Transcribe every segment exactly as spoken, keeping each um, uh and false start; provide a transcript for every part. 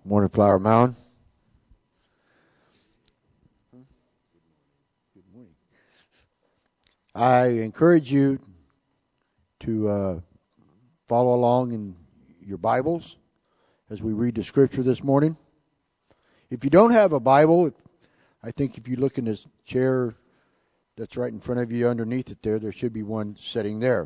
Morning, Flower Mound. Good morning. I encourage you to uh, follow along in your Bibles as we read the scripture this morning. If you don't have a Bible, I think if you look in this chair that's right in front of you underneath it there, there should be one sitting there.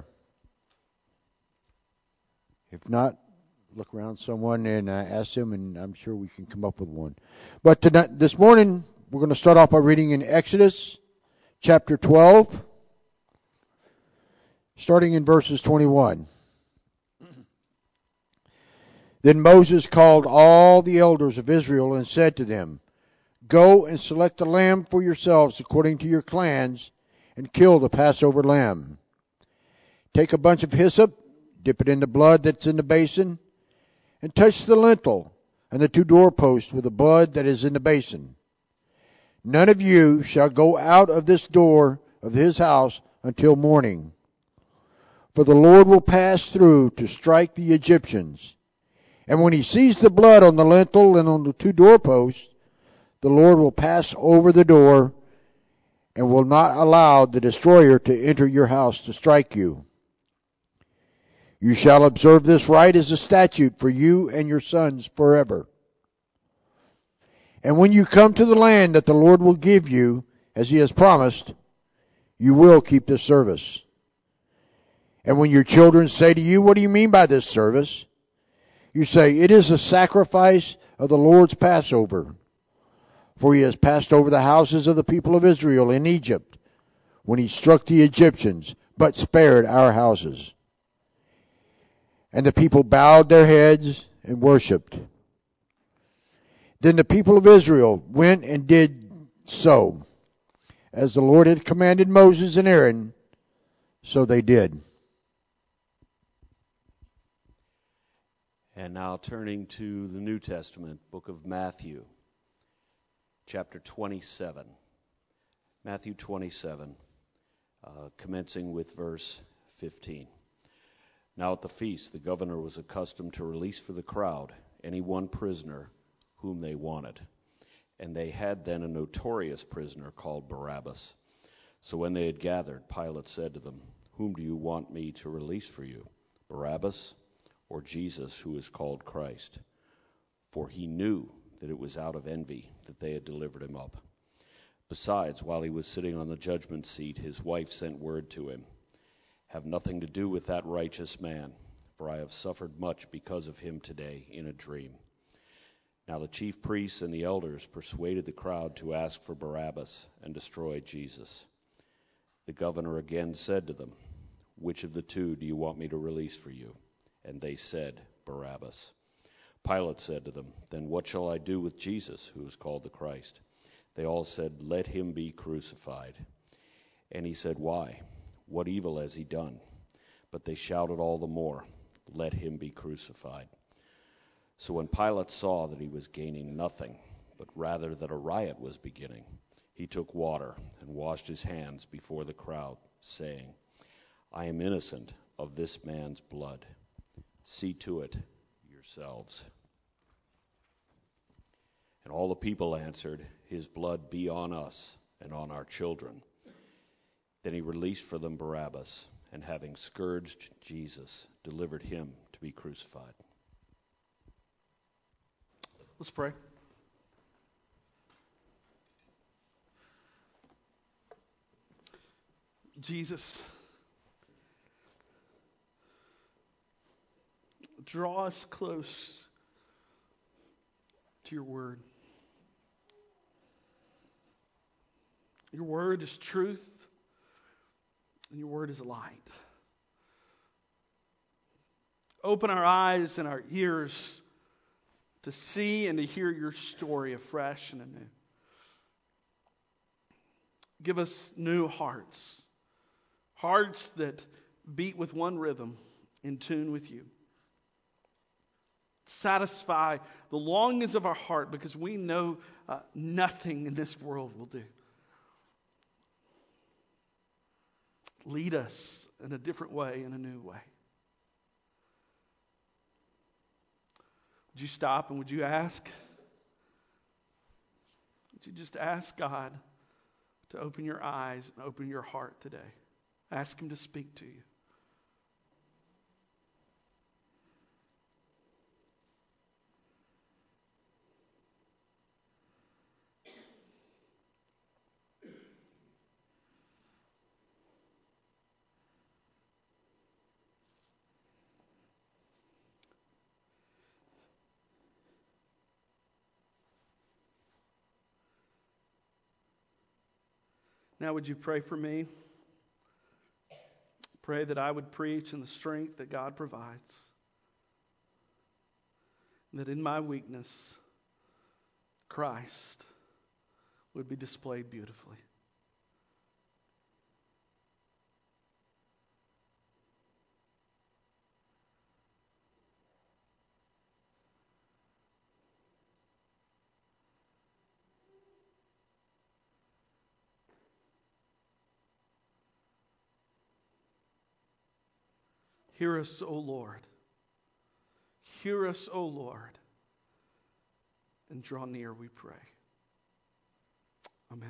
If not, look around someone and uh, ask them, and I'm sure we can come up with one. But tonight, this morning, we're going to start off by reading in Exodus chapter twelve, starting in verses twenty-one. Then Moses called all the elders of Israel and said to them, "Go and select a lamb for yourselves according to your clans, and kill the Passover lamb. Take a bunch of hyssop, dip it in the blood that's in the basin, and touch the lintel and the two doorposts with the blood that is in the basin. None of you shall go out of this door of his house until morning. For the Lord will pass through to strike the Egyptians. And when he sees the blood on the lintel and on the two doorposts, the Lord will pass over the door and will not allow the destroyer to enter your house to strike you. You shall observe this rite as a statute for you and your sons forever. And when you come to the land that the Lord will give you, as he has promised, you will keep this service. And when your children say to you, 'What do you mean by this service?' you say, 'It is a sacrifice of the Lord's Passover. For he has passed over the houses of the people of Israel in Egypt when he struck the Egyptians, but spared our houses.' And the people bowed their heads and worshipped. Then the people of Israel went and did so, as the Lord had commanded Moses and Aaron, so they did." And now turning to the New Testament, book of Matthew, chapter twenty-seven. Matthew twenty-seven, uh, commencing with verse fifteen. Now at the feast, the governor was accustomed to release for the crowd any one prisoner whom they wanted. And they had then a notorious prisoner called Barabbas. So when they had gathered, Pilate said to them, "Whom do you want me to release for you, Barabbas or Jesus, who is called Christ?" For he knew that it was out of envy that they had delivered him up. Besides, while he was sitting on the judgment seat, his wife sent word to him, "Have nothing to do with that righteous man, for I have suffered much because of him today in a dream." Now the chief priests and the elders persuaded the crowd to ask for Barabbas and destroy Jesus. The governor again said to them, "Which of the two do you want me to release for you?" And they said, "Barabbas." Pilate said to them, "Then what shall I do with Jesus, who is called the Christ?" They all said, "Let him be crucified." And he said, "Why? What evil has he done?" But they shouted all the more, "Let him be crucified." So when Pilate saw that he was gaining nothing, but rather that a riot was beginning, he took water and washed his hands before the crowd, saying, "I am innocent of this man's blood. See to it yourselves." And all the people answered, "His blood be on us and on our children." Then he released for them Barabbas, and having scourged Jesus, delivered him to be crucified. Let's pray. Jesus, draw us close to your word. Your word is truth, and your word is light. Open our eyes and our ears to see and to hear your story afresh and anew. Give us new hearts, hearts that beat with one rhythm, in tune with you. Satisfy the longings of our heart, because we know uh, nothing in this world will do. Lead us in a different way, in a new way. Would you stop and would you ask? Would you just ask God to open your eyes and open your heart today? Ask Him to speak to you. Now would you pray for me? Pray that I would preach in the strength that God provides. And that in my weakness, Christ would be displayed beautifully. Hear us, O Lord. Hear us, O Lord. And draw near, we pray. Amen.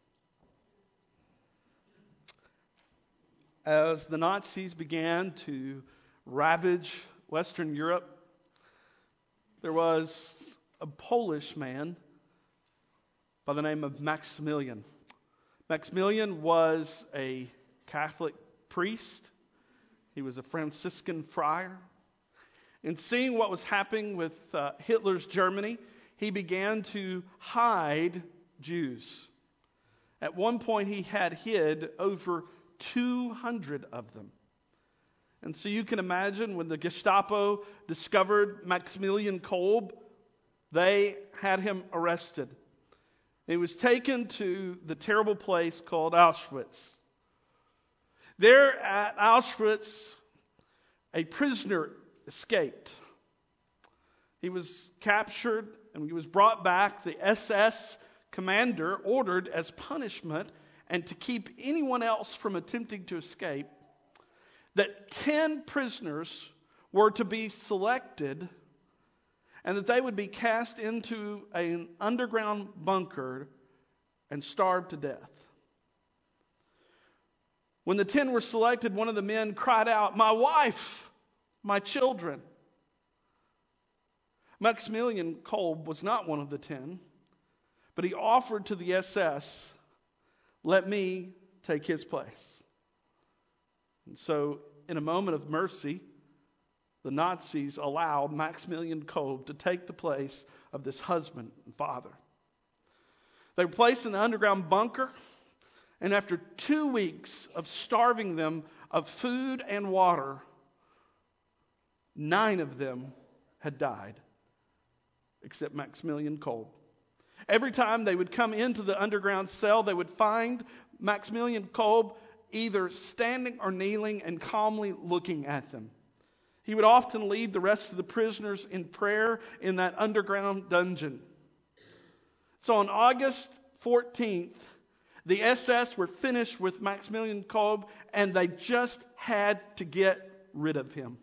As the Nazis began to ravage Western Europe, there was a Polish man by the name of Maximilian. Maximilian was a Catholic priest. He was a Franciscan friar. And seeing what was happening with uh, Hitler's Germany, he began to hide Jews. At one point, he had hid over two hundred of them. And so you can imagine when the Gestapo discovered Maximilian Kolbe, they had him arrested. He was taken to the terrible place called Auschwitz. There at Auschwitz, a prisoner escaped. He was captured and he was brought back. The S S commander ordered as punishment and to keep anyone else from attempting to escape that ten prisoners were to be selected and that they would be cast into an underground bunker and starved to death. When the ten were selected, one of the men cried out, "My wife, my children." Maximilian Kolbe was not one of the ten, but he offered to the S S, "Let me take his place." And so, in a moment of mercy, the Nazis allowed Maximilian Kolbe to take the place of this husband and father. They were placed in the underground bunker. And after two weeks of starving them of food and water, nine of them had died, except Maximilian Kolbe. Every time they would come into the underground cell, they would find Maximilian Kolbe either standing or kneeling and calmly looking at them. He would often lead the rest of the prisoners in prayer in that underground dungeon. So on August fourteenth, the S S were finished with Maximilian Kolbe, and they just had to get rid of him.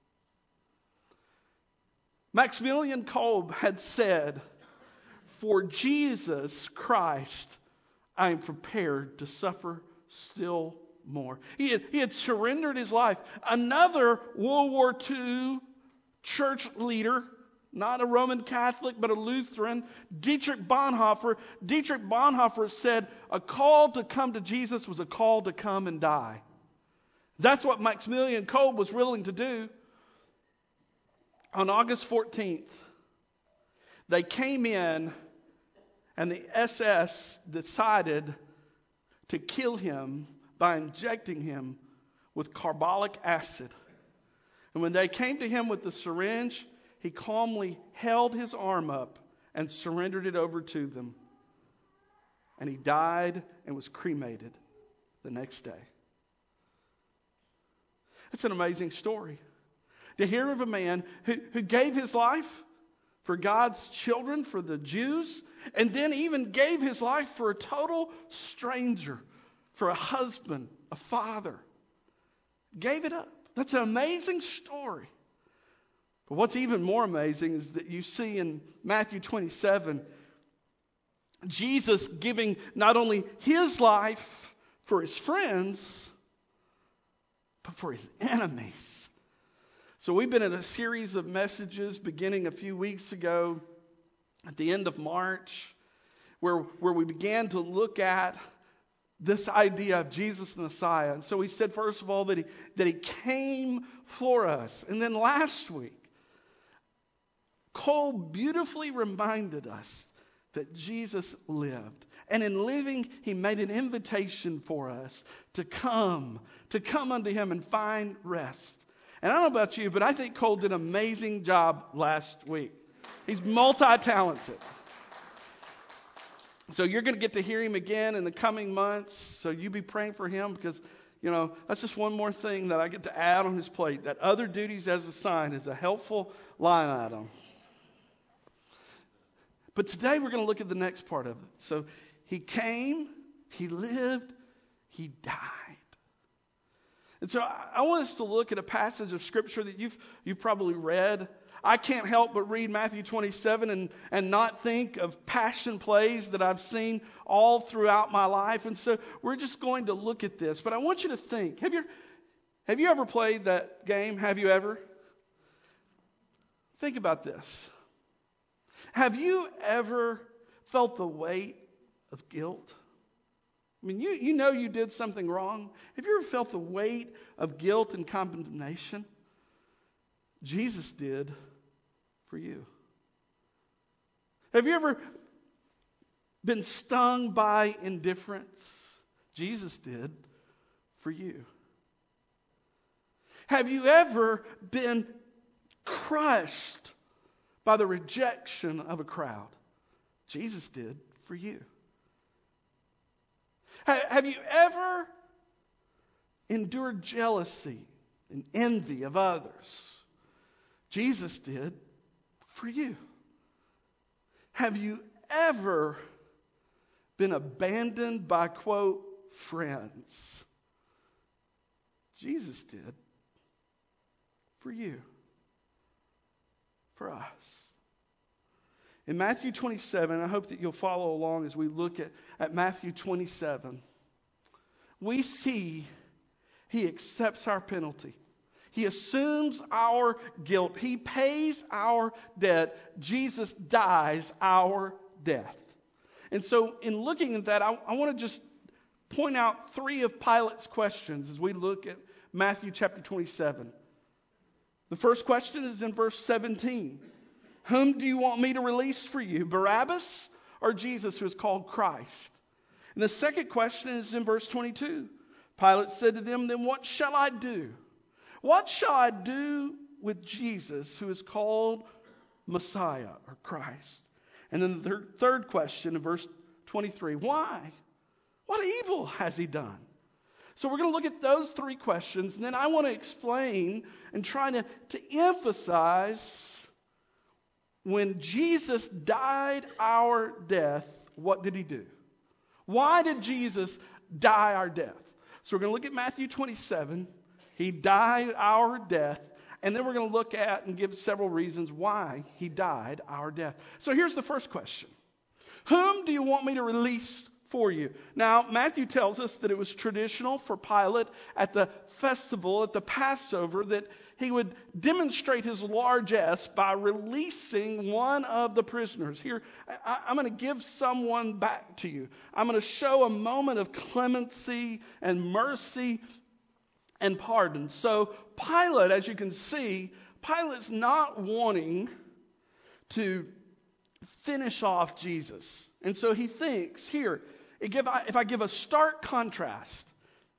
Maximilian Kolbe had said, "For Jesus Christ, I am prepared to suffer still more." He had, he had surrendered his life. Another World War Two church leader, not a Roman Catholic, but a Lutheran, Dietrich Bonhoeffer. Dietrich Bonhoeffer said, a call to come to Jesus was a call to come and die. That's what Maximilian Kolbe was willing to do. On August fourteenth, they came in and the S S decided to kill him by injecting him with carbolic acid. And when they came to him with the syringe, he calmly held his arm up and surrendered it over to them. And he died and was cremated the next day. It's an amazing story. To hear of a man who, who gave his life for God's children, for the Jews, and then even gave his life for a total stranger, for a husband, a father. Gave it up. That's an amazing story. But what's even more amazing is that you see in Matthew twenty-seven, Jesus giving not only his life for his friends, but for his enemies. So we've been in a series of messages beginning a few weeks ago at the end of March, where, where we began to look at this idea of Jesus the Messiah. And so we said, first of all, that he, that he came for us. And then last week, Cole beautifully reminded us that Jesus lived. And in living, he made an invitation for us to come, to come unto him and find rest. And I don't know about you, but I think Cole did an amazing job last week. He's multi-talented. So you're going to get to hear him again in the coming months. So you be praying for him because, you know, that's just one more thing that I get to add on his plate. That other duties as assigned is a helpful line item. But today we're going to look at the next part of it. So he came, he lived, he died. And so I want us to look at a passage of Scripture that you've you've probably read. I can't help but read Matthew twenty-seven and, and not think of passion plays that I've seen all throughout my life. And so we're just going to look at this. But I want you to think. Have you, have you ever played that game? Have you ever? Think about this. Have you ever felt the weight of guilt? I mean, you, you know you did something wrong. Have you ever felt the weight of guilt and condemnation? Jesus did for you. Have you ever been stung by indifference? Jesus did for you. Have you ever been crushed by the rejection of a crowd? Jesus did for you. Have you ever endured jealousy and envy of others? Jesus did for you. Have you ever been abandoned by, quote, friends? Jesus did for you, for us. In Matthew twenty-seven, I hope that you'll follow along as we look at, at Matthew twenty-seven. We see he accepts our penalty. He assumes our guilt. He pays our debt. Jesus dies our death. And so in looking at that, I, I want to just point out three of Pilate's questions as we look at Matthew chapter twenty-seven. The first question is in verse seventeen. Whom do you want me to release for you, Barabbas or Jesus, who is called Christ? And the second question is in verse twenty-two. Pilate said to them, then what shall I do? What shall I do with Jesus, who is called Messiah or Christ? And then the third, third question in verse twenty-three. Why? What evil has he done? So we're going to look at those three questions, and then I want to explain and try to, to emphasize when Jesus died our death, what did he do? Why did Jesus die our death? So we're going to look at Matthew twenty-seven. He died our death. And then we're going to look at and give several reasons why he died our death. So here's the first question. Whom do you want me to release for you? Now, Matthew tells us that it was traditional for Pilate at the festival, at the Passover, that he would demonstrate his largesse by releasing one of the prisoners. Here, I, I'm going to give someone back to you. I'm going to show a moment of clemency and mercy and pardon. So Pilate, as you can see, Pilate's not wanting to finish off Jesus. And so he thinks, here, if I give a stark contrast,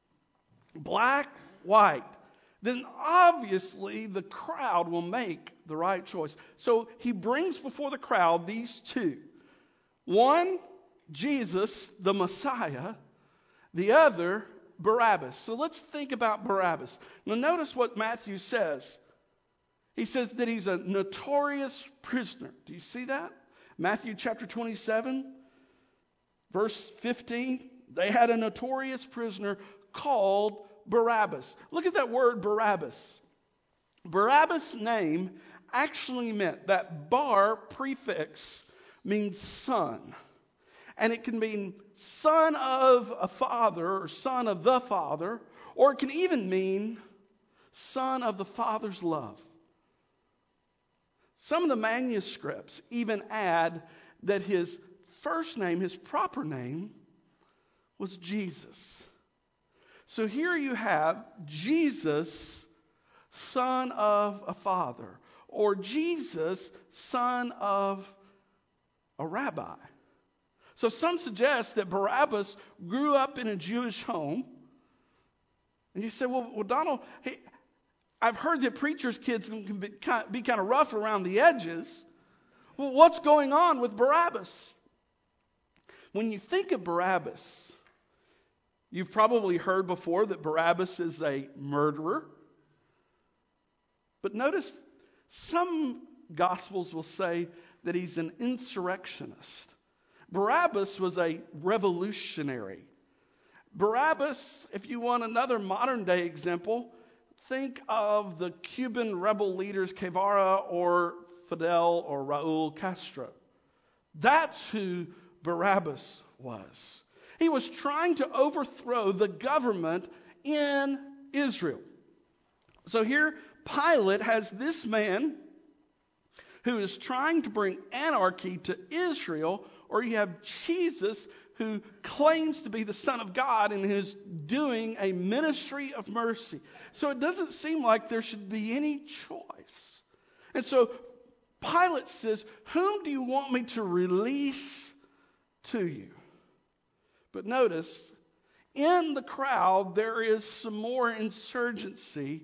black, white, then obviously the crowd will make the right choice. So he brings before the crowd these two. One, Jesus, the Messiah. The other, Barabbas. So let's think about Barabbas. Now notice what Matthew says. He says that he's a notorious prisoner. Do you see that? Matthew chapter twenty-seven, verse fifteen. They had a notorious prisoner called Barabbas. Look at that word Barabbas. Barabbas' name actually meant, that bar prefix means son. And it can mean son of a father or son of the father, or it can even mean son of the Father's love. Some of the manuscripts even add that his first name, his proper name, was Jesus. So here you have Jesus, son of a father, or Jesus, son of a rabbi. So some suggest that Barabbas grew up in a Jewish home. And you say, well, well Donald, hey, I've heard that preachers' kids can be kind, of, be kind of rough around the edges. Well, what's going on with Barabbas? When you think of Barabbas, you've probably heard before that Barabbas is a murderer. But notice some Gospels will say that he's an insurrectionist. Barabbas was a revolutionary. Barabbas, if you want another modern day example, think of the Cuban rebel leaders Guevara or Fidel or Raul Castro. That's who Barabbas was. He was trying to overthrow the government in Israel. So here Pilate has this man who is trying to bring anarchy to Israel, or you have Jesus who claims to be the Son of God and is doing a ministry of mercy. So it doesn't seem like there should be any choice. And so Pilate says, whom do you want me to release to you? But notice, in the crowd, there is some more insurgency.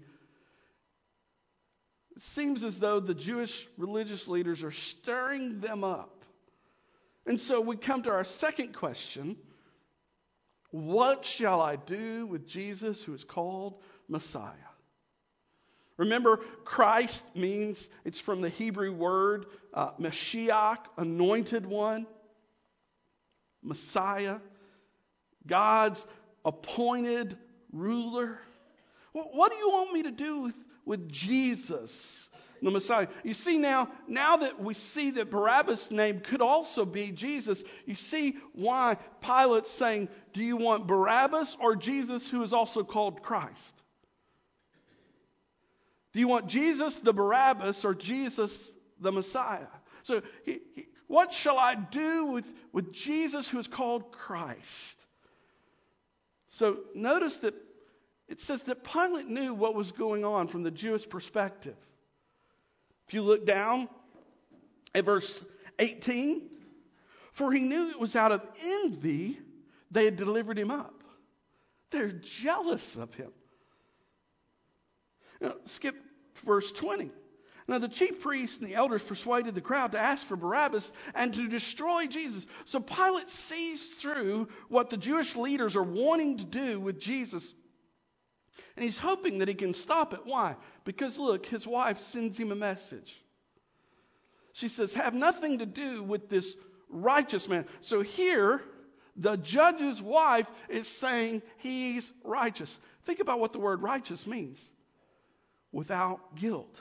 It seems as though the Jewish religious leaders are stirring them up. And so we come to our second question. What shall I do with Jesus who is called Messiah? Remember, Christ means, it's from the Hebrew word, uh, Mashiach, anointed one. Messiah, God's appointed ruler. Well, what do you want me to do with, with Jesus, the Messiah? You see now, now that we see that Barabbas' name could also be Jesus, you see why Pilate's saying, do you want Barabbas or Jesus who is also called Christ? Do you want Jesus the Barabbas or Jesus the Messiah? So he, he, what shall I do with, with Jesus who is called Christ? So notice that it says that Pilate knew what was going on from the Jewish perspective. If you look down at verse eighteen, for he knew it was out of envy they had delivered him up. They're jealous of him. Now, skip verse twenty. Now the chief priests and the elders persuaded the crowd to ask for Barabbas and to destroy Jesus. So Pilate sees through what the Jewish leaders are wanting to do with Jesus. And he's hoping that he can stop it. Why? Because look, his wife sends him a message. She says, have nothing to do with this righteous man. So here, the judge's wife is saying he's righteous. Think about what the word righteous means. Without guilt.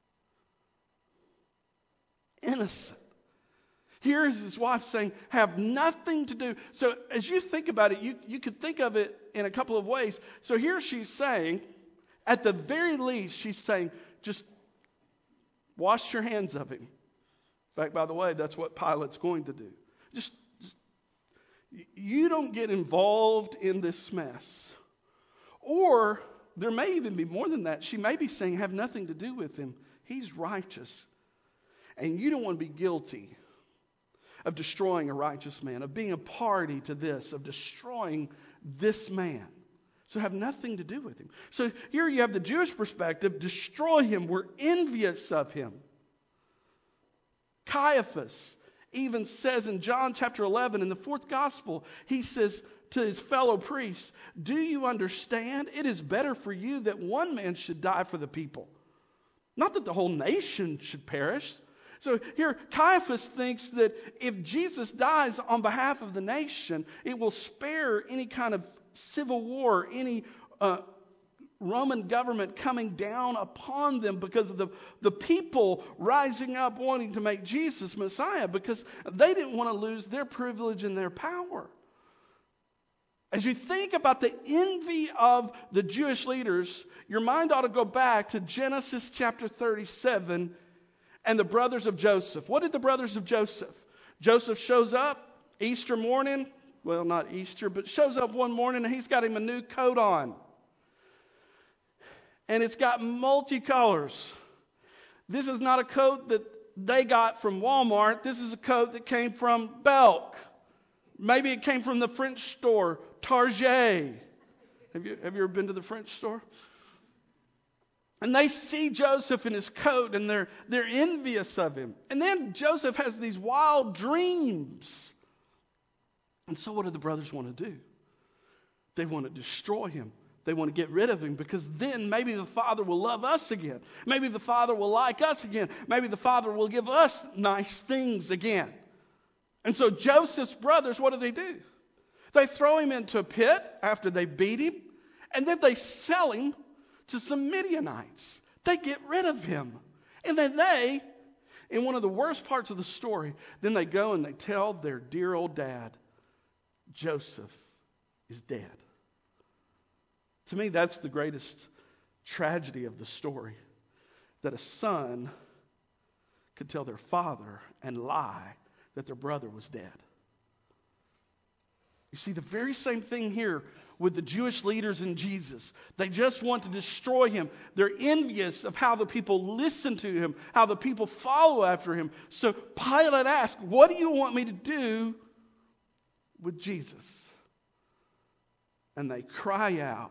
Innocent. Here's his wife saying, have nothing to do. So as you think about it, you, you could think of it in a couple of ways. So here she's saying, at the very least, she's saying, just wash your hands of him. In fact, by the way, that's what Pilate's going to do. Just, just you don't get involved in this mess. Or there may even be more than that. She may be saying, have nothing to do with him. He's righteous. And you don't want to be guilty of destroying a righteous man, of being a party to this, of destroying this man. So have nothing to do with him. So here you have the Jewish perspective, destroy him. We're envious of him. Caiaphas even says in John chapter eleven, in the fourth gospel, he says to his fellow priests, do you understand? It is better for you that one man should die for the people. Not that the whole nation should perish. So here, Caiaphas thinks that if Jesus dies on behalf of the nation, it will spare any kind of civil war, any uh, Roman government coming down upon them because of the, the people rising up wanting to make Jesus Messiah, because they didn't want to lose their privilege and their power. As you think about the envy of the Jewish leaders, your mind ought to go back to Genesis chapter thirty-seven and the brothers of Joseph. What did the brothers of Joseph? Joseph shows up Easter morning. Well, not Easter, but shows up one morning and he's got him a new coat on. And it's got multicolors. This is not a coat that they got from Walmart. This is a coat that came from Belk. Maybe it came from the French store, Target. Have you, have you ever been to the French store? And they see Joseph in his coat and they're, they're envious of him. And then Joseph has these wild dreams. And so what do the brothers want to do? They want to destroy him. They want to get rid of him, because then maybe the Father will love us again. Maybe the Father will like us again. Maybe the Father will give us nice things again. And so Joseph's brothers, what do they do? They throw him into a pit after they beat him, and then they sell him to some Midianites. They get rid of him. And then they, in one of the worst parts of the story, then they go and they tell their dear old dad, Joseph is dead. To me, that's the greatest tragedy of the story, that a son could tell their father and lie that their brother was dead. You see, the very same thing here with the Jewish leaders and Jesus. They just want to destroy him. They're envious of how the people listen to him, how the people follow after him. So Pilate asked, what do you want me to do with Jesus? And they cry out,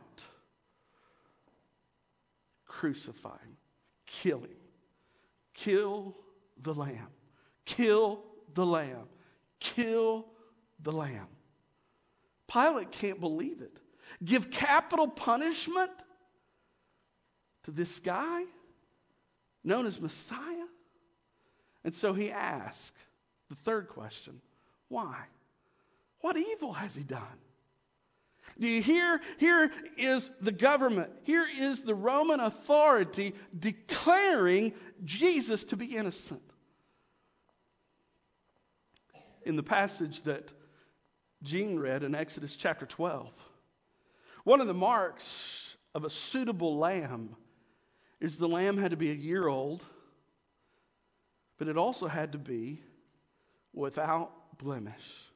crucify him, kill him, kill the Lamb, kill the Lamb, kill the Lamb. Pilate can't believe it. Give capital punishment to this guy known as Messiah? And so he asked the third question, why? What evil has he done? Do you hear? Here is the government. Here is the Roman authority declaring Jesus to be innocent. In the passage that Gene read in Exodus chapter twelve, one of the marks of a suitable lamb is the lamb had to be a year old, but it also had to be without blemish.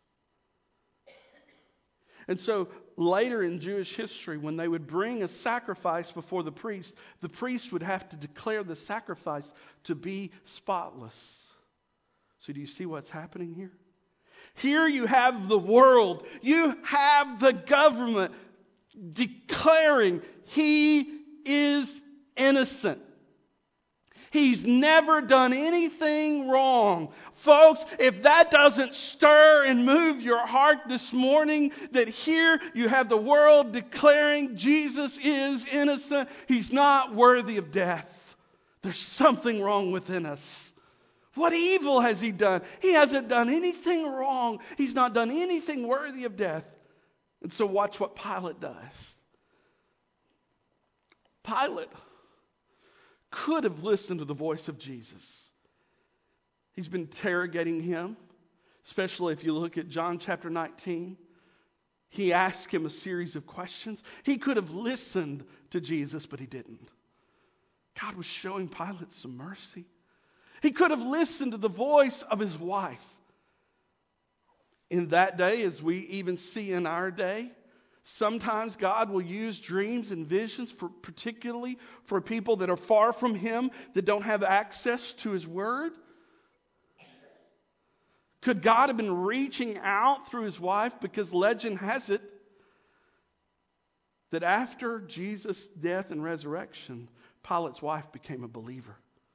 And so later in Jewish history, when they would bring a sacrifice before the priest, the priest would have to declare the sacrifice to be spotless. So do you see what's happening here? Here you have the world. You have the government declaring he is innocent. He's never done anything wrong. Folks, if that doesn't stir and move your heart this morning, that here you have the world declaring Jesus is innocent, he's not worthy of death. There's something wrong within us. What evil has he done? He hasn't done anything wrong. He's not done anything worthy of death. And so watch what Pilate does. Pilate could have listened to the voice of Jesus. He's been interrogating him, especially if you look at John chapter nineteen. He asked him a series of questions. He could have listened to Jesus, but he didn't. God was showing Pilate some mercy. He could have listened to the voice of his wife. In that day, as we even see in our day, sometimes God will use dreams and visions, for particularly for people that are far from him, that don't have access to his word. Could God have been reaching out through his wife? Because legend has it that after Jesus' death and resurrection, Pilate's wife became a believer.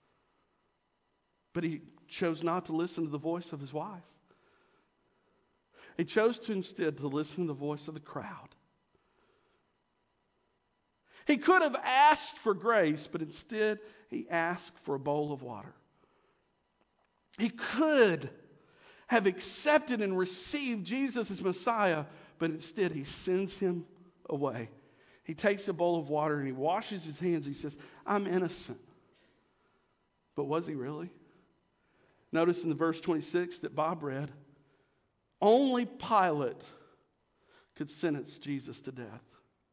But he chose not to listen to the voice of his wife. He chose to instead to listen to the voice of the crowd. He could have asked for grace, but instead he asked for a bowl of water. He could have accepted and received Jesus as Messiah, but instead he sends him away. He takes a bowl of water and he washes his hands. He says, I'm innocent. But was he really? Notice in the verse twenty-six that Bob read, only Pilate could sentence Jesus to death.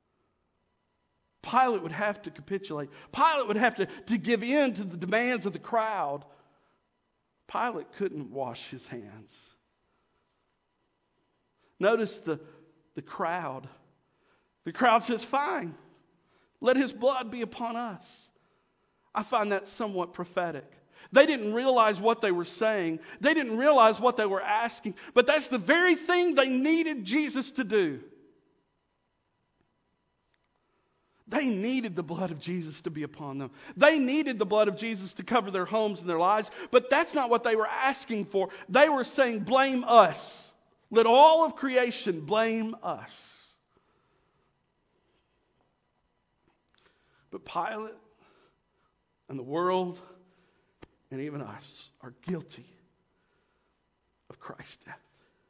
Pilate would have to capitulate. Pilate would have to, to give in to the demands of the crowd. Pilate couldn't wash his hands. Notice the, the crowd. The crowd says, fine, let his blood be upon us. I find that somewhat prophetic. They didn't realize what they were saying. They didn't realize what they were asking. But that's the very thing they needed Jesus to do. They needed the blood of Jesus to be upon them. They needed the blood of Jesus to cover their homes and their lives. But that's not what they were asking for. They were saying, blame us. Let all of creation blame us. But Pilate and the world and even us are guilty of Christ's death.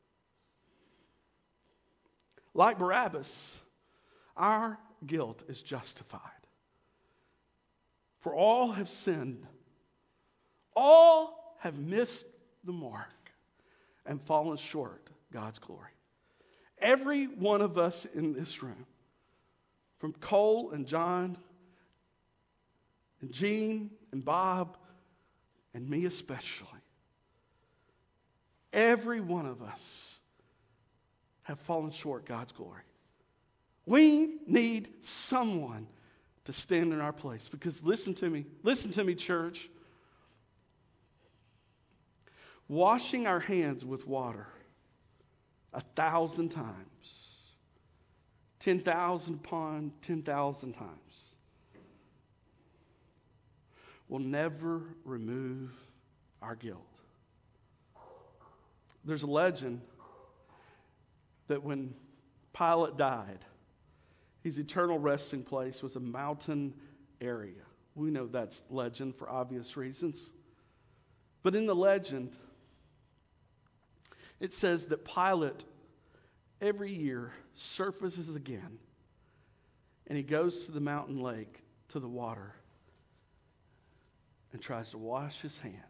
Like Barabbas, our guilt is justified. For all have sinned. All have missed the mark and fallen short of God's glory. Every one of us in this room, from Cole and John and Gene and Bob and me especially, every one of us have fallen short of God's glory. We need someone to stand in our place. Because listen to me, listen to me, church. Washing our hands with water a thousand times, ten thousand upon ten thousand times, will never remove our guilt. There's a legend that when Pilate died, his eternal resting place was a mountain area. We know that's legend for obvious reasons. But in the legend, it says that Pilate every year surfaces again and he goes to the mountain lake, to the water, and tries to wash his hands.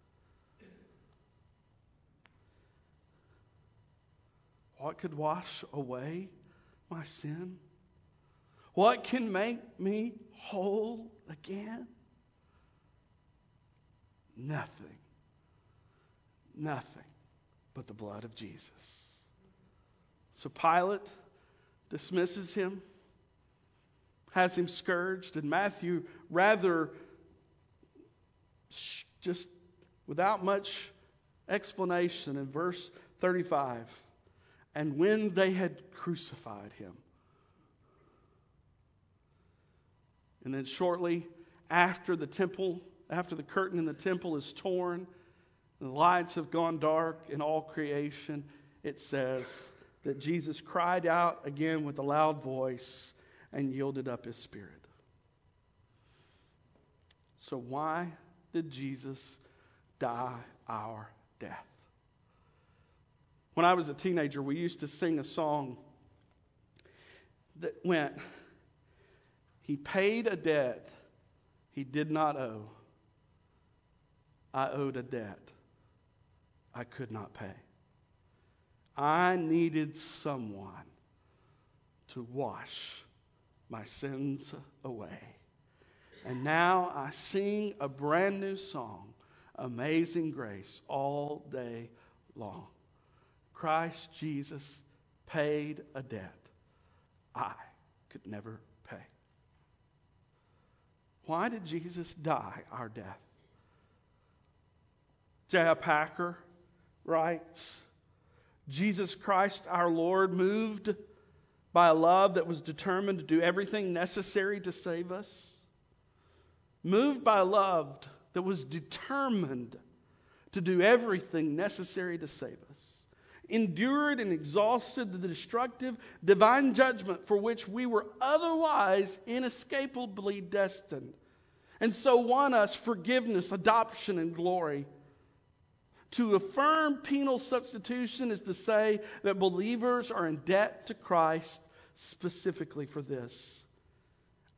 What could wash away my sin? What can make me whole again? Nothing. Nothing but the blood of Jesus. So Pilate dismisses him, has him scourged, and Matthew rather just without much explanation in verse thirty-five, and when they had crucified him. And then shortly after the temple, after the curtain in the temple is torn, the lights have gone dark in all creation, it says that Jesus cried out again with a loud voice and yielded up his spirit. So why did Jesus die our death? When I was a teenager, we used to sing a song that went, he paid a debt he did not owe. I owed a debt I could not pay. I needed someone to wash my sins away. And now I sing a brand new song, Amazing Grace, all day long. Christ Jesus paid a debt I could never pay. Why did Jesus die our death? J I Packer writes, Jesus Christ our Lord, moved by a love that was determined to do everything necessary to save us, moved by a love that was determined to do everything necessary to save us, endured and exhausted the destructive divine judgment for which we were otherwise inescapably destined, and so won us forgiveness, adoption, and glory. To affirm penal substitution is to say that believers are in debt to Christ specifically for this.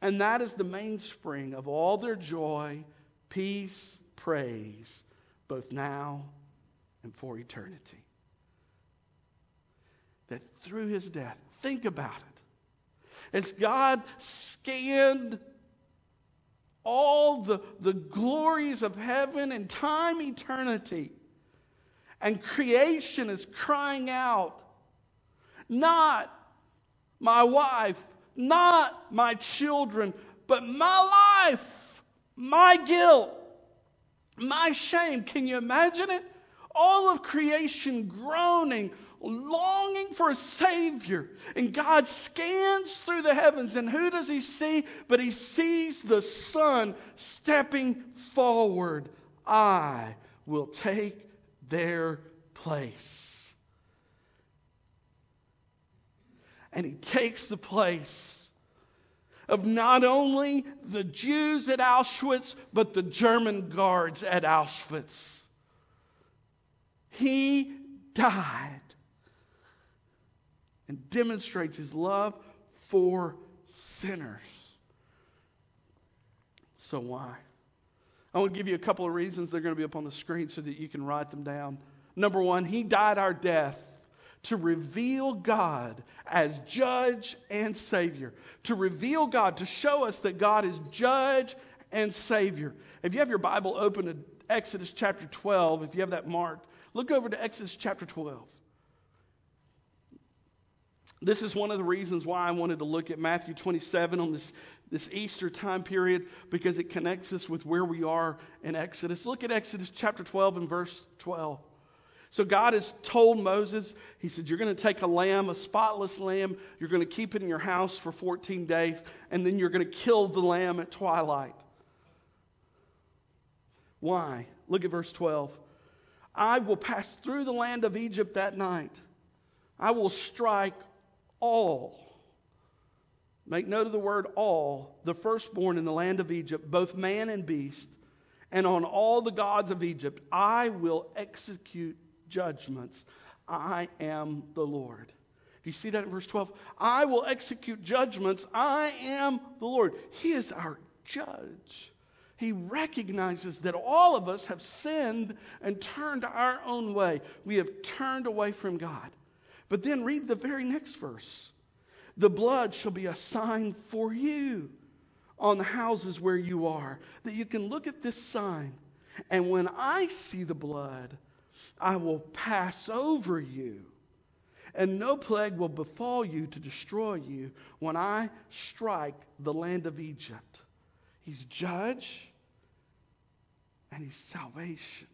And that is the mainspring of all their joy, peace, praise, both now and for eternity. That through his death, think about it. As God scanned all the, the glories of heaven and time eternity, and creation is crying out, not my wife, not my children, but my life, my guilt, my shame. Can you imagine it? All of creation groaning, longing for a Savior. And God scans through the heavens, and who does he see? But he sees the Son stepping forward. I will take their place. And he takes the place of not only the Jews at Auschwitz, but the German guards at Auschwitz. He died and demonstrates his love for sinners. So why? I want to give you a couple of reasons. They're going to be up on the screen so that you can write them down. Number one, he died our death to reveal God as judge and Savior. To reveal God, to show us that God is judge and Savior. If you have your Bible open to Exodus chapter twelve, if you have that marked, look over to Exodus chapter twelve. This is one of the reasons why I wanted to look at Matthew twenty-seven on this, this Easter time period, because it connects us with where we are in Exodus. Look at Exodus chapter twelve and verse twelve. So God has told Moses, he said, you're going to take a lamb, a spotless lamb, you're going to keep it in your house for fourteen days, and then you're going to kill the lamb at twilight. Why? Look at verse twelve. I will pass through the land of Egypt that night. I will strike all, make note of the word all, the firstborn in the land of Egypt, both man and beast, and on all the gods of Egypt I will execute judgments. I am the Lord. Do you see that in verse twelve? I will execute judgments. I am the Lord. He is our judge. He recognizes that all of us have sinned and turned our own way. We have turned away from God. But then read the very next verse. The blood shall be a sign for you on the houses where you are, that you can look at this sign. And when I see the blood, I will pass over you, and no plague will befall you to destroy you when I strike the land of Egypt. He's judge and he's salvation.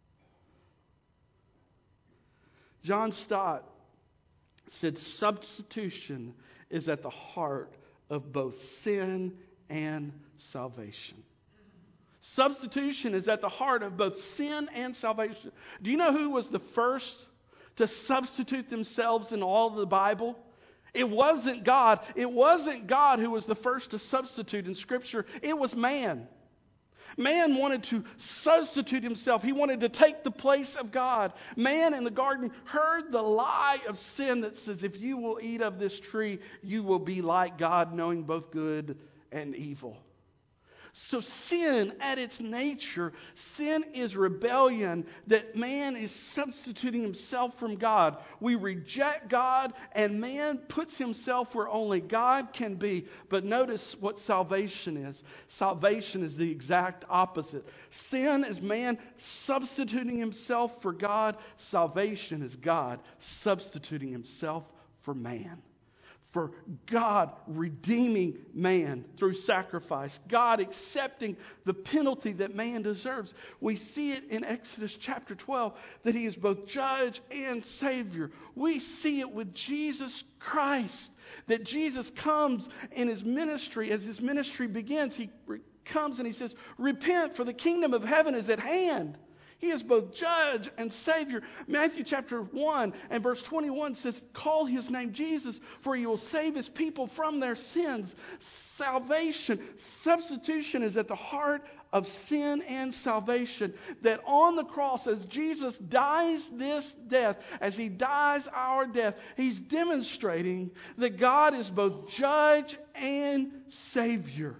John Stott said substitution is at the heart of both sin and salvation. Substitution is at the heart of both sin and salvation. Do you know who was the first to substitute themselves in all of the Bible? It wasn't God. It wasn't God who was the first to substitute in Scripture. It was man. Man wanted to substitute himself. He wanted to take the place of God. Man in the garden heard the lie of sin that says, if you will eat of this tree, you will be like God, knowing both good and evil. So sin at its nature, sin is rebellion, that man is substituting himself from God. We reject God and man puts himself where only God can be. But notice what salvation is. Salvation is the exact opposite. Sin is man substituting himself for God. Salvation is God substituting himself for man. For God redeeming man through sacrifice. God accepting the penalty that man deserves. We see it in Exodus chapter twelve that he is both judge and Savior. We see it with Jesus Christ. That Jesus comes in his ministry. As his ministry begins, he comes and he says, repent, for the kingdom of heaven is at hand. He is both judge and Savior. Matthew chapter one and verse twenty-one says, call his name Jesus, for he will save his people from their sins. Salvation, substitution is at the heart of sin and salvation. That on the cross, as Jesus dies this death, as He dies our death, He's demonstrating that God is both judge and Savior.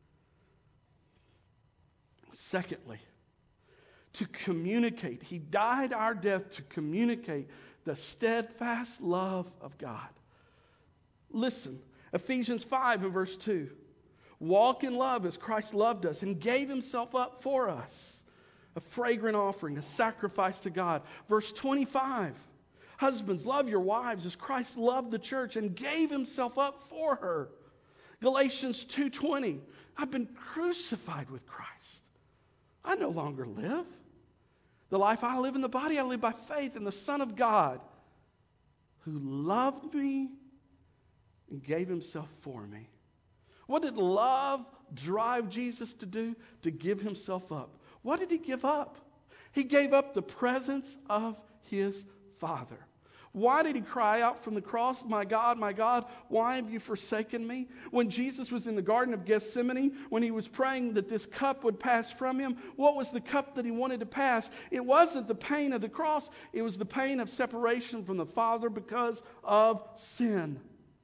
Secondly, to communicate. He died our death to communicate the steadfast love of God. Listen, Ephesians five and verse two. Walk in love as Christ loved us and gave Himself up for us. A fragrant offering, a sacrifice to God. Verse twenty-five. Husbands, love your wives as Christ loved the church and gave Himself up for her. Galatians two twenty. I've been crucified with Christ. I no longer live. The life I live in the body, I live by faith in the Son of God, who loved me and gave Himself for me. What did love drive Jesus to do? To give Himself up. What did He give up? He gave up the presence of His Father. Why did He cry out from the cross, my God, my God, why have you forsaken me? When Jesus was in the Garden of Gethsemane, when He was praying that this cup would pass from Him, what was the cup that He wanted to pass? It wasn't the pain of the cross. It was the pain of separation from the Father because of sin.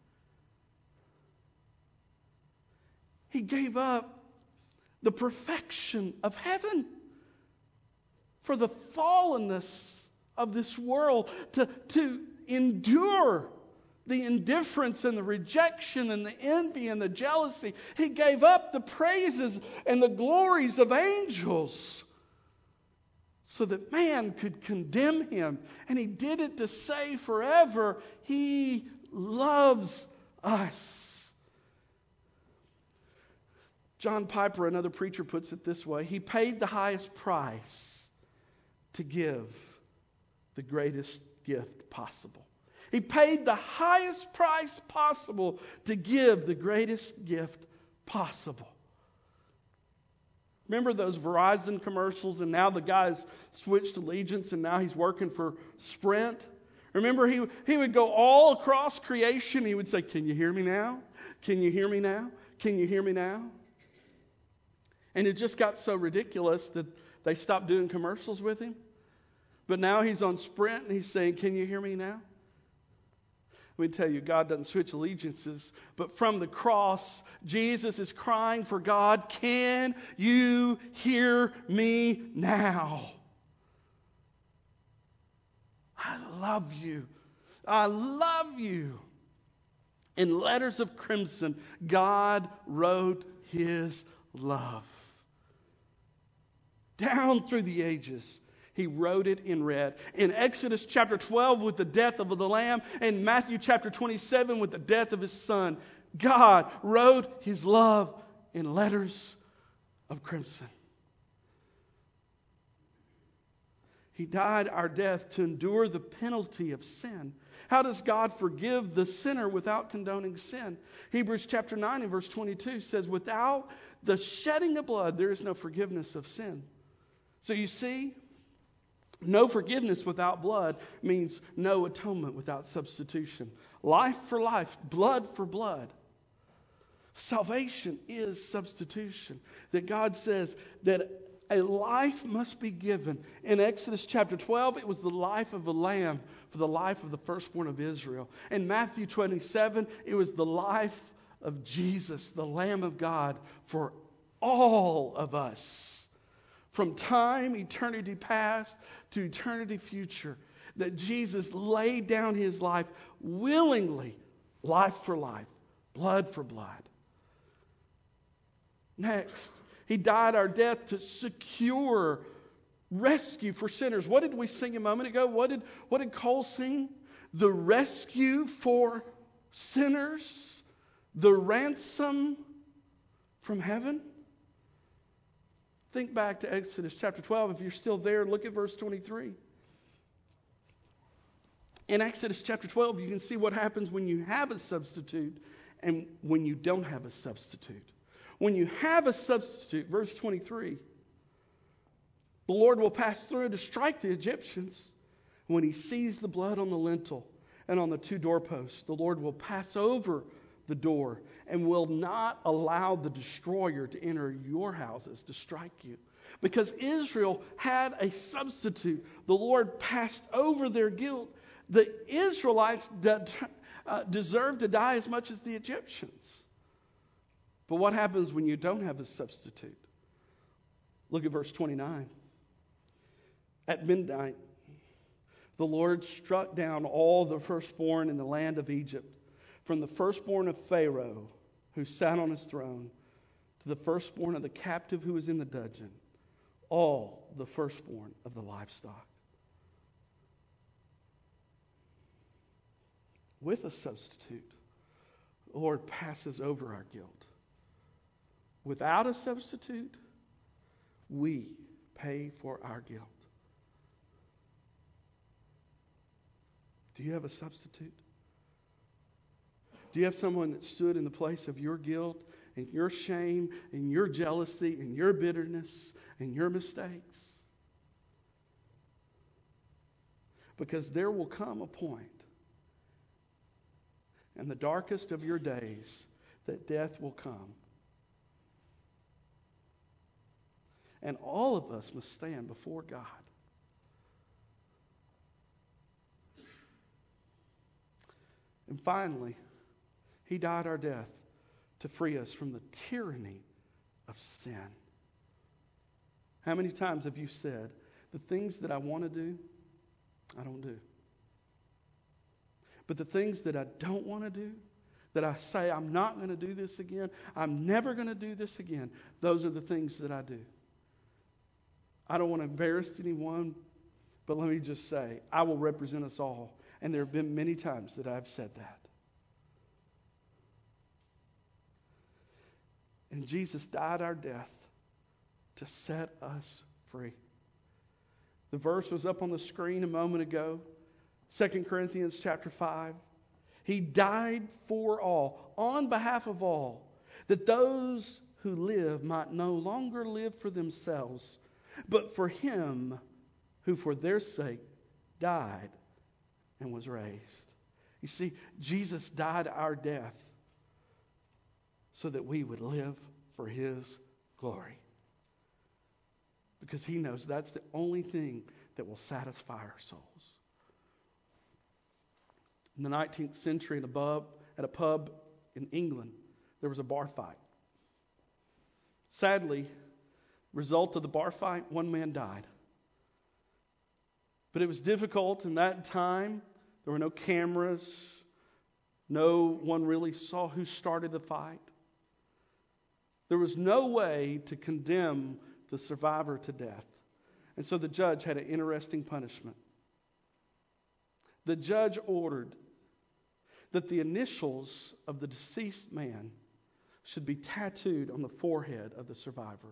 He gave up the perfection of heaven for the fallenness of this world, to, to endure the indifference and the rejection and the envy and the jealousy. He gave up the praises and the glories of angels so that man could condemn Him. And He did it to say forever, He loves us. John Piper, another preacher, puts it this way. He paid the highest price to give the greatest gift possible. He paid the highest price possible to give the greatest gift possible. Remember those Verizon commercials, and now the guy's switched allegiance and now he's working for Sprint? Remember, he, he would go all across creation. He would say, can you hear me now? Can you hear me now? Can you hear me now? And it just got so ridiculous that they stopped doing commercials with him. But now he's on Sprint and he's saying, can you hear me now? Let me tell you, God doesn't switch allegiances. But from the cross, Jesus is crying for God, can you hear me now? I love you. I love you. In letters of crimson, God wrote His love. Down through the ages, He wrote it in red. In Exodus chapter twelve with the death of the Lamb, and Matthew chapter twenty-seven with the death of His Son, God wrote His love in letters of crimson. He died our death to endure the penalty of sin. How does God forgive the sinner without condoning sin? Hebrews chapter nine and verse twenty-two says, without the shedding of blood, there is no forgiveness of sin. So you see, no forgiveness without blood means no atonement without substitution. Life for life, blood for blood. Salvation is substitution. That God says that a life must be given. In Exodus chapter twelve, it was the life of a lamb for the life of the firstborn of Israel. In Matthew twenty-seven, it was the life of Jesus, the Lamb of God, for all of us. From time, eternity past, to eternity future, that Jesus laid down His life willingly, life for life, blood for blood. Next, He died our death to secure rescue for sinners. What did we sing a moment ago? What did, what did Cole sing? The rescue for sinners, the ransom from heaven. Think back to Exodus chapter twelve. If you're still there, look at verse twenty-three. In Exodus chapter twelve, you can see what happens when you have a substitute and when you don't have a substitute. When you have a substitute, verse twenty-three, the Lord will pass through to strike the Egyptians. When He sees the blood on the lintel and on the two doorposts, the Lord will pass over the door and will not allow the destroyer to enter your houses to strike you. Because Israel had a substitute. The Lord passed over their guilt. The Israelites de- uh, deserve to die as much as the Egyptians. But what happens when you don't have a substitute? Look at verse twenty-nine. At midnight, the Lord struck down all the firstborn in the land of Egypt, from the firstborn of Pharaoh, who sat on his throne, to the firstborn of the captive who was in the dungeon, all the firstborn of the livestock. With a substitute, the Lord passes over our guilt. Without a substitute, we pay for our guilt. Do you have a substitute? Do you have someone that stood in the place of your guilt and your shame and your jealousy and your bitterness and your mistakes? Because there will come a point in the darkest of your days that death will come. And all of us must stand before God. And finally, He died our death to free us from the tyranny of sin. How many times have you said, the things that I want to do, I don't do. But the things that I don't want to do, that I say I'm not going to do this again, I'm never going to do this again, those are the things that I do. I don't want to embarrass anyone, but let me just say, I will represent us all. And there have been many times that I've said that. And Jesus died our death to set us free. The verse was up on the screen a moment ago. Second Corinthians chapter five. He died for all, on behalf of all, that those who live might no longer live for themselves, but for Him who for their sake died and was raised. You see, Jesus died our death so that we would live for His glory. Because He knows that's the only thing that will satisfy our souls. In the nineteenth century, in a pub, at a pub in England, there was a bar fight. Sadly, result of the bar fight, one man died. But it was difficult in that time. There were no cameras. No one really saw who started the fight. There was no way to condemn the survivor to death. And so the judge had an interesting punishment. The judge ordered that the initials of the deceased man should be tattooed on the forehead of the survivor.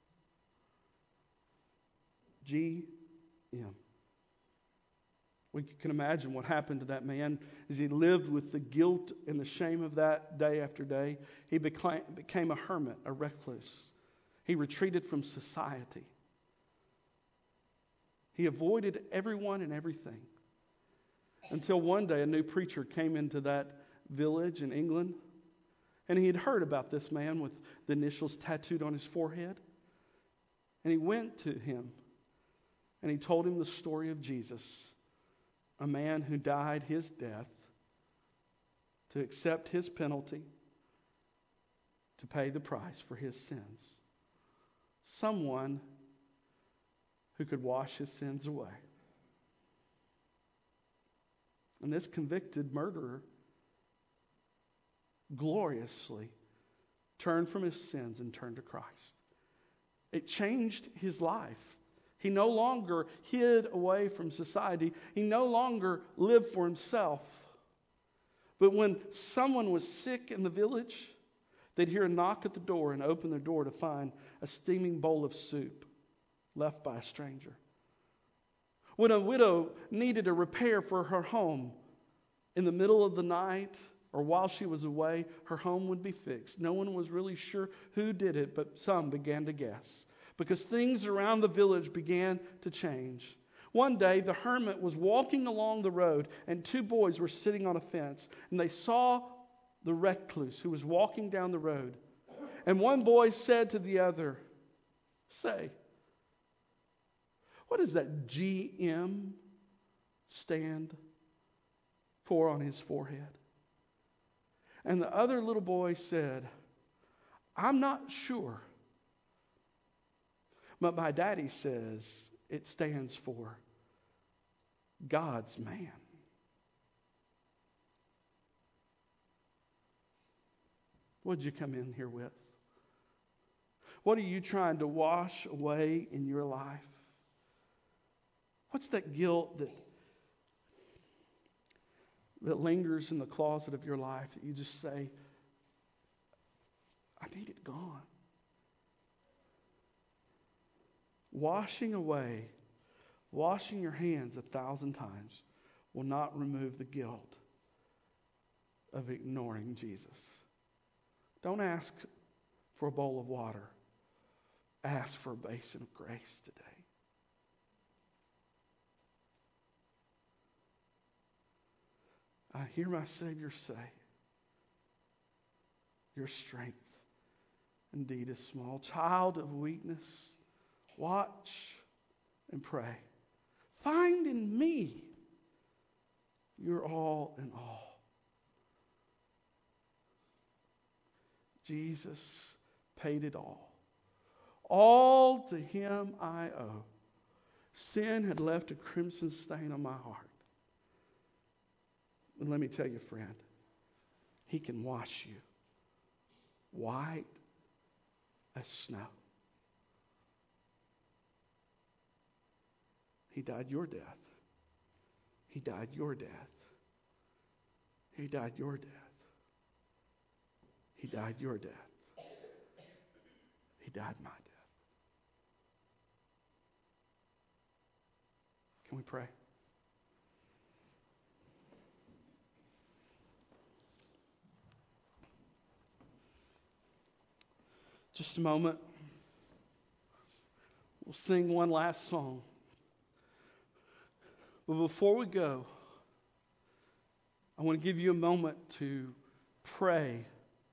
G M. We can imagine what happened to that man as he lived with the guilt and the shame of that day after day. He became, became a hermit, a recluse. He retreated from society. He avoided everyone and everything. Until one day a new preacher came into that village in England, and he had heard about this man with the initials tattooed on his forehead. And he went to him and he told him the story of Jesus, a man who died his death to accept his penalty, to pay the price for his sins. Someone who could wash his sins away. And this convicted murderer gloriously turned from his sins and turned to Christ. It changed his life. He no longer hid away from society. He no longer lived for himself. But when someone was sick in the village, they'd hear a knock at the door and open their door to find a steaming bowl of soup left by a stranger. When a widow needed a repair for her home, in the middle of the night or while she was away, her home would be fixed. No one was really sure who did it, but some began to guess. Because things around the village began to change. One day, the hermit was walking along the road, and two boys were sitting on a fence. And they saw the recluse, who was walking down the road. And one boy said to the other, "Say, what does that G M stand for on his forehead?" And the other little boy said, "I'm not sure, but my daddy says it stands for God's man." What did you come in here with? What are you trying to wash away in your life? What's that guilt that that lingers in the closet of your life that you just say, "I need it gone"? Washing away, washing your hands a thousand times will not remove the guilt of ignoring Jesus. Don't ask for a bowl of water. Ask for a basin of grace today. I hear my Savior say, "Your strength indeed is small." Child of weakness, watch and pray. Find in me your all in all. Jesus paid it all. All to Him I owe. Sin had left a crimson stain on my heart. And let me tell you, friend, He can wash you white as snow. He died your death. He died your death. He died your death. He died your death. He died my death. Can we pray? Just a moment. We'll sing one last song. But before we go, I want to give you a moment to pray.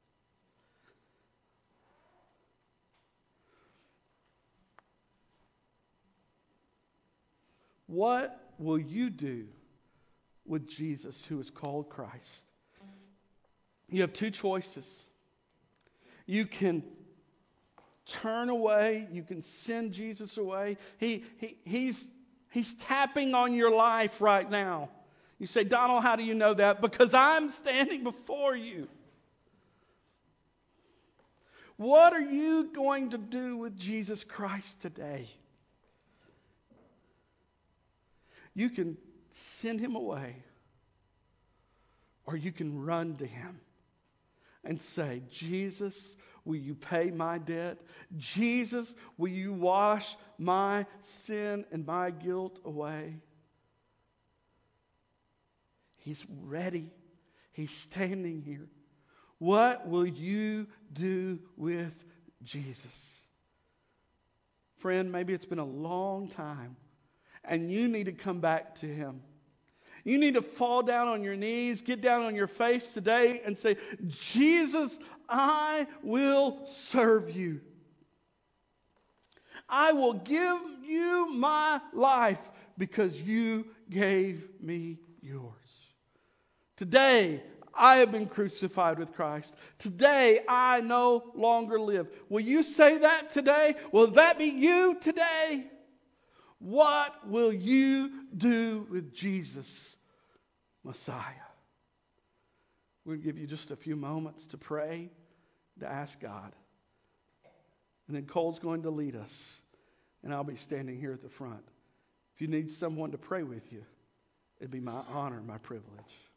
What will you do with Jesus, who is called Christ? You have two choices. You can turn away. You can send Jesus away. He, he, he's, he's tapping on your life right now. You say, "Donald, how do you know that?" Because I'm standing before you. What are you going to do with Jesus Christ today? You can send Him away, or you can run to Him and say, "Jesus, will you pay my debt? Jesus, will you wash my sin and my guilt away?" He's ready. He's standing here. What will you do with Jesus? Friend, maybe it's been a long time, and you need to come back to Him. You need to fall down on your knees, get down on your face today and say, "Jesus, I will serve you. I will give you my life because you gave me yours. Today, I have been crucified with Christ. Today, I no longer live." Will you say that today? Will that be you today? What will you do with Jesus, Messiah? We'll give you just a few moments to pray, to ask God. And then Cole's going to lead us, and I'll be standing here at the front. If you need someone to pray with you, it'd be my honor, my privilege.